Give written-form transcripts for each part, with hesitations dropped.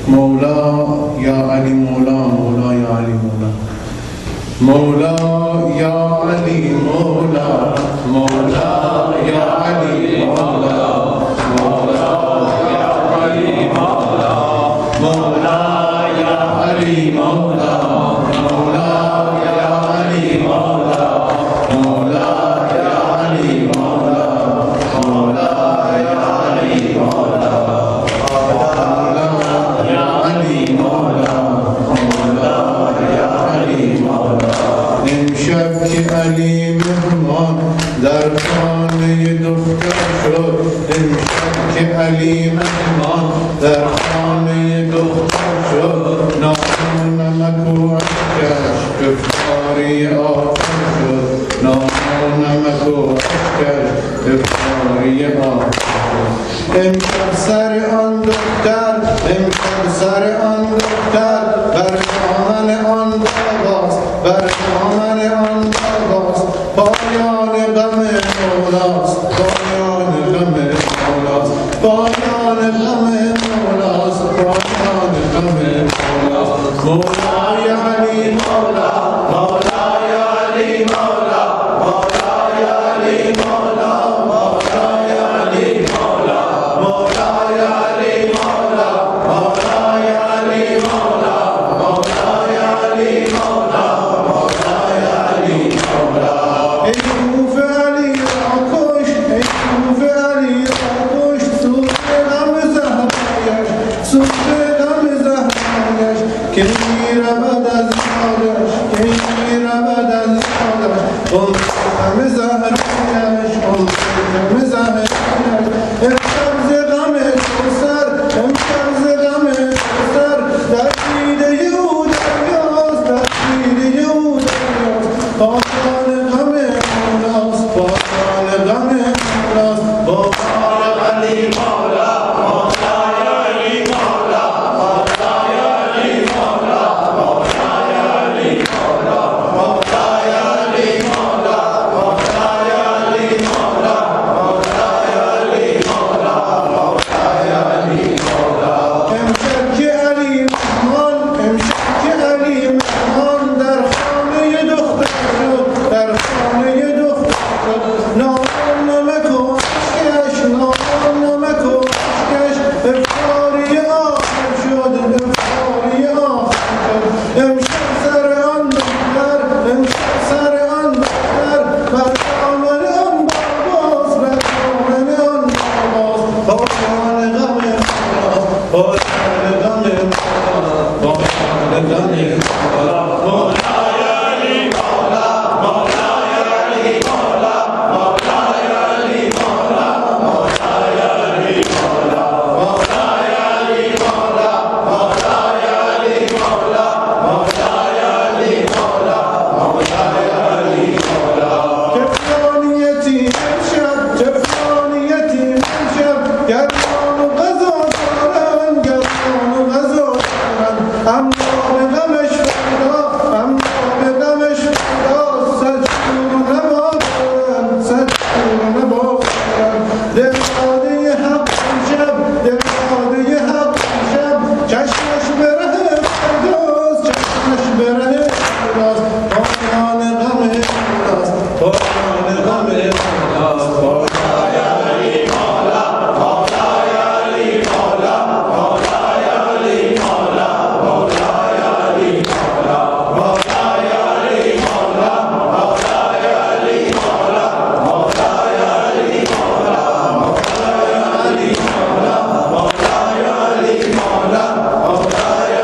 مولا یا علی مولا مولا یا علی مولا مولا یا علی مولا مولا یا علی مولا مولا یا علی مولا مولا یا علی مولا مولا یا علی مولا مولا یا علی مولا مولا یا علی مولا امشب که علی مهمان در خانه دختر شد امشب که علی مهمان در خانه دختر شد نان نمک و اشکش افطاری آخر شد نان نمک و اشکش افطاری آخر شد امشب سر آن دختر امشب سر آن دختر بر دامن آن باغاست بر دامن آن باغاست پایان غم مولاست پایان غم مولاست پایان غم مولاست پایان غم مولاست مولای علی مولا مولای علی مولا مولای علی مولا مولای علی مولا مولای علی مولا مولای علی مولا مولای علی مولا مولای علی مولا ای کوف علی را کش ای کوف علی را کش سوز غم زهرایش سوز غم زهرایش که میرود از یادش که میرود از یادش غم زهرایش غم زهرایش امشب ز غم کوثر امشب ز غم کوثر در دیده او دریاست در دیده او دریاست پایان غم مولاست پایان غم مولاست مولای علی مولا مولای علی مولا مولای علی مولا مولای علی مولا مولای علی مولا مولای علی مولا مولای علی مولا مولای علی مولا امشب که علی مهمان امشب که علی مهمان در خانه دختر شد در خانه دختر شد نان نمک و اشکش نان نمک و اشکش افطاری آخر شد افطاری آخر شد امشب سر آن دختر امشب سر آن دختر بر دامن آن باغاست بر دامن آن باغاست پایان غم مولاست پایان غم مولاست پایان غم مولاست مولای علی مولا مولای علی مولا مولای علی مولا مولای علی مولا مولای علی مولا مولای علی مولا مولای علی مولا مولای علی مولا جفران یتیم امشب جفران یتیم امشب گردان و غذا دارن گردان و غذا دارن امام غمش فردا امام غمش فردا سجور نبادن سجور نبادن دلداده حق امشب دلداده حق امشب چشمش بره فرداست چشمش بره فرداست پایان غم مولاست پایان غم مولاست مولای علی مولا مولای علی مولا مولای علی مولا مولای علی مولا مولای علی مولا مولای علی مولا مولای علی مولا مولای علی مولا مولای علی مولا مولای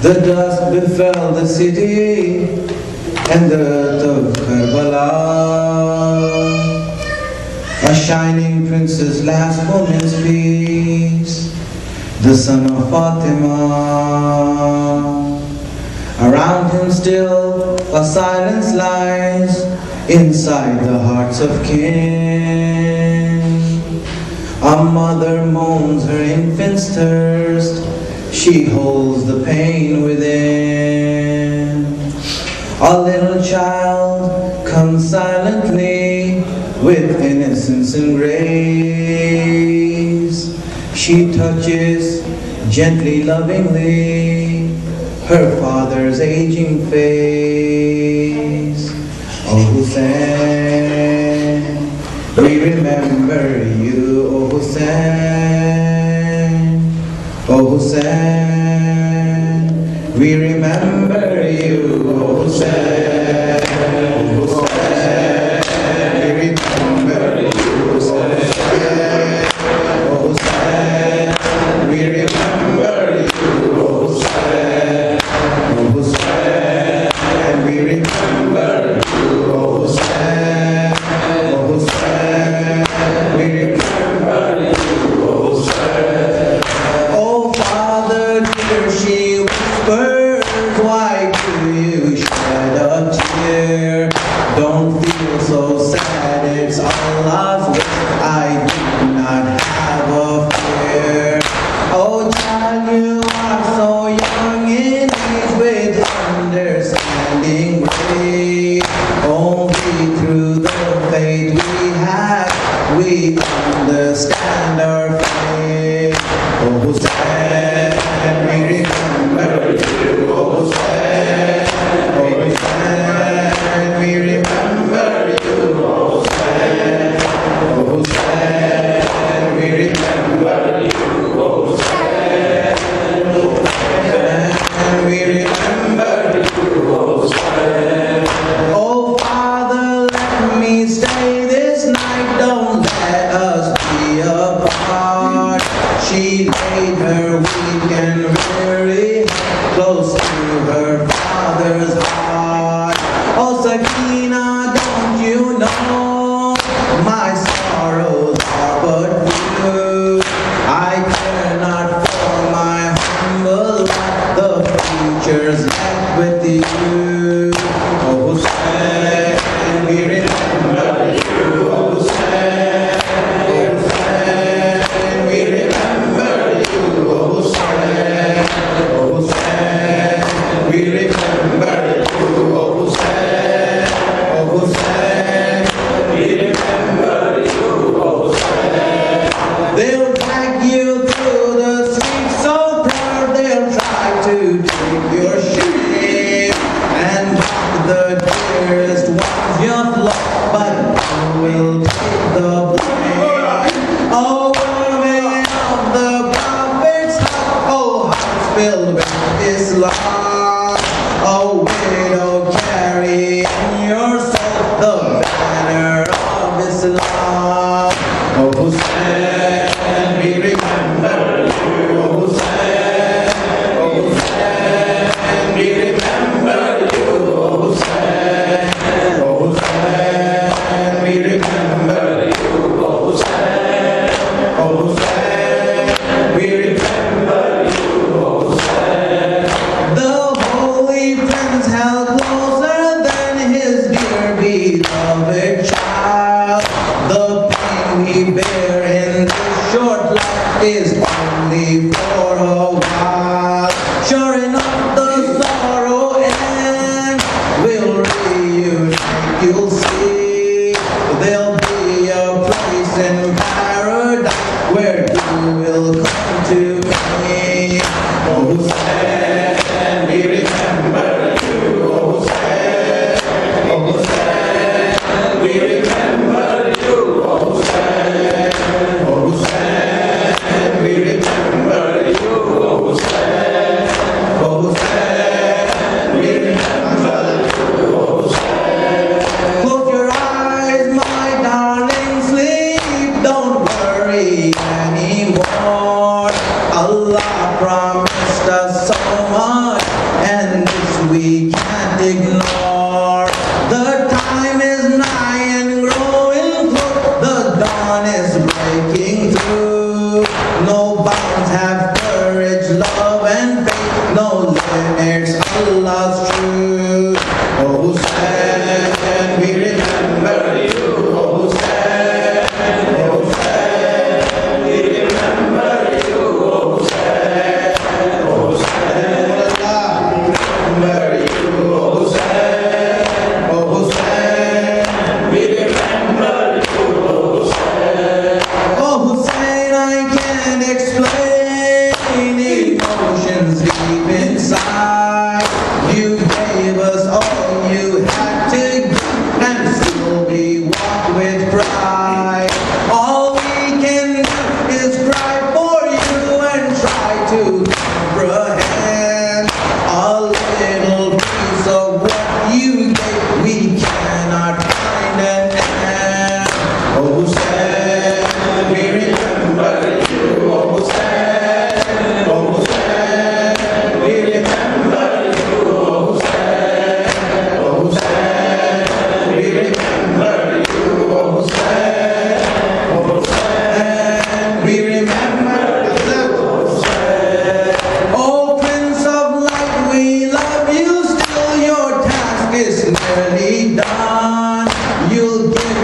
The dust befell the city and the earth of Karbala. A shining princess last woman's peace, the son of Fatima. Around him still a silence lies inside the hearts of kin. A mother moans her infant's thirst, she holds the pain within. A little child comes silently with innocence and grace. She touches gently, lovingly her father's aging face. Oh Hussein, we remember you, oh Hussein. Oh Hussein, we remember you, oh Hussein. Oh Hussein, we remember you, oh Hussein. Oh Hussein, we remember you, oh Hussein. Oh Hussein, we remember you, oh Hussein. Oh Hussein, we remember you, oh Hussein. Oh Father dear, she whispers, why do you shed a tear? Don't feel so sad, it's Allah's will. I do not have a fear. Oh child, you are so young in age with understanding grace. Only through the faith we have, we understand our faith. Oh Hussein, we remember you, oh Hussein. Oh Hussein, we remember you, oh Hussein. Oh Hussein, we remember you, oh Hussein. Oh Hussein, we remember you, oh Hussein. Oh Father, let me stay this night, don't let us be apart. She laid her weak and weary close to her father's heart. Oh Sakina, don't you know my sorrows are but few. I care not for my humble lot, the future's left with you. Oh Hussein, we remember you, oh Hussein. Oh Hussein, we remember you, oh Hussein. Oh Hussein, we remember you, oh Hussein. Oh Hussein, we remember you, oh Hussein. They'll drag you through the streets so proud, they'll try to take your shame and mock the dearest ones you've lost, but who will take the blame? Oh women of the prophet's house, oh hearts filled with Islam. Oh widow, carry in your soul the banner of Islam. Oh Hussein, we remember you, oh Hussein. Oh Hussein, we remember you, oh Hussein. Oh Hussein, we remember you, oh Hussein. Oh Hussein, we remember you, oh Hussein. The holy prince held closer than his dear beloved child. The pain he bear in this short life is only for a while. Sure enough, the sorrow ends will reunite, you'll see. There'll be a place in paradise where you will come to me. Oh Hussein, we remember you, oh Hussein. Oh Hussein, we remember you, oh Hussein. Oh Hussein, we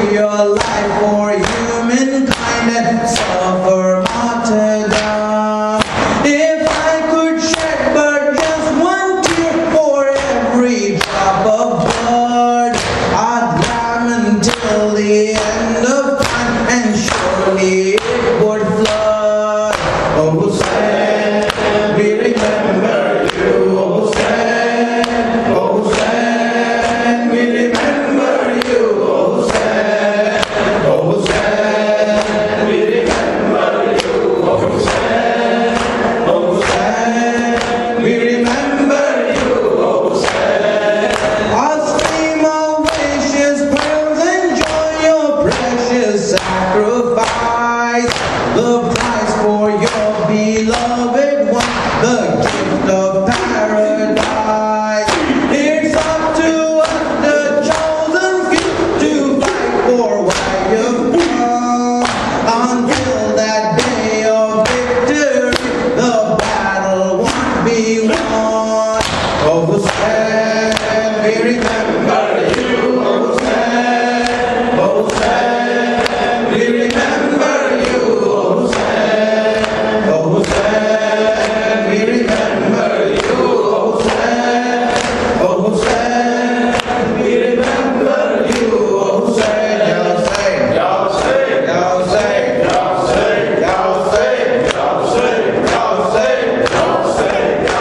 your life for humankind and suffer martyrdom. If I could shed but just one tear for every drop of blood, I'd lamb until the end of time, and surely it would flood. Oh Hussein, we remember you. Oh Hussein, oh Hussein, we remember you. Oh Hussein, oh Hussein, we remember you. Oh Hussein, oh Hussein, we remember you. Oh Hussein, our stream of wishes, prayers, enjoy your precious sacrifice. The price for your beloved one, the gift of paradise. It's up to us, the chosen few, to fight for why you've come. Until that day of victory, the battle won't be won. Oh Hussein, we remember you. Oh Hussein, oh Hussein, we remember you. Oh Hussein, oh Hussein, we remember you. Oh Hussein, oh Hussein, we remember you. Oh Hussein, Ya Hussein, Ya Hussein, Ya Hussein, Ya Hussein, Ya Hussein, Ya Hussein, Ya Hussein, Ya Hussein, Ya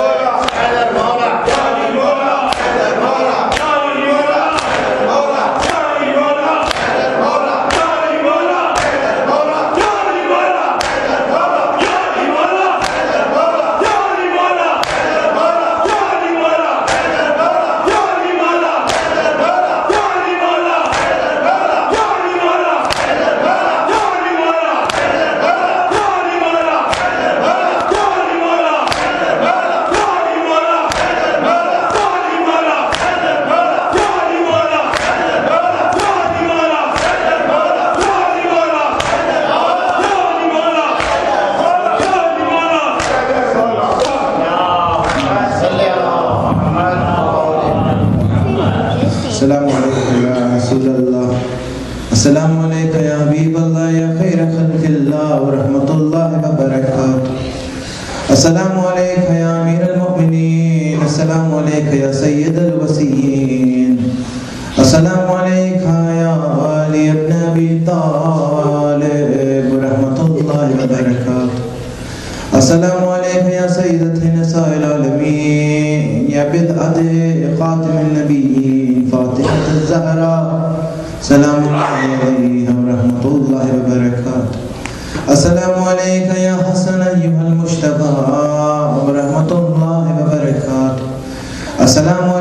Assalamu alaikum ya Rasulullah. Assalamu alaikum ya Habiballah ya khaira khalqillah wa rahmatullahi wa barakatuh. Assalamu alaikum ya Amir al-Mu'mineen. Assalamu alaikum ya Sayyid al-Wasiyyin. Assalamu alaikum ya Ali ibn Abi Talib wa rahmatullahi wa barakatuh. Assalamu alaikum ya Sayyidati Nisa'il Alameen ya bid'ati Khatim al-Nabiyyin Fatihat al-Zahra. Salamu alayha wa rahmatullahi wa barakatuh. Assalamu alayka ya Hasan ayyuha al-Mujtaba wa rahmatullahi wa barakatuh. Assalamu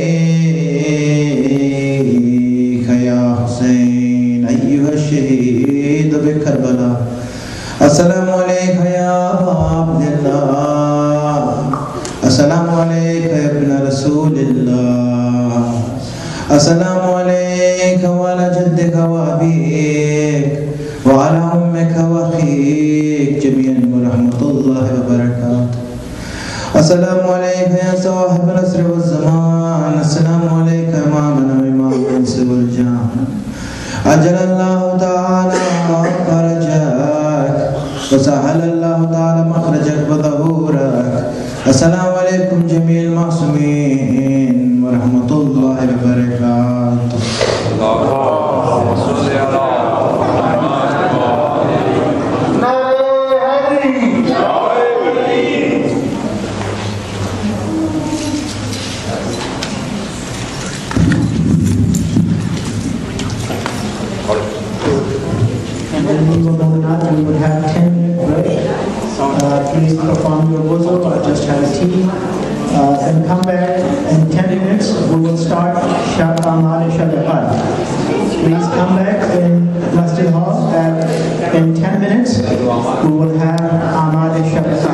alayka ya Husayn ayyuha al-Shaheed bi Karbala. Assalamu alayka ya Aba Abdillah. Assalamu alayka ya ibn Rasulillah. Assalamu alayka wa ala jaddika wa abik wa ala ummika wa akhik jami'an wa rahmatullahi wa barakatuh. Assalamu alayka ya sahib al-asr wal zaman. Assalamu alayka imamana wa imam al-ins wal jan. Ajalallahu ta'ala farajak wa sahalallahu ta'ala makhrajak wa dhahurak. Assalamu alaykum jami'al ma'sumin wa rahmatullahi wa barakatuh. Allahumma salli ala we would have 10-minute break. Please perform your wuzu or just have a tea. Then come back in 10 minutes. We will start Amal Shadaqat. Please come back in Masjid Hall in 10 minutes. We will have Amal Shadaqat.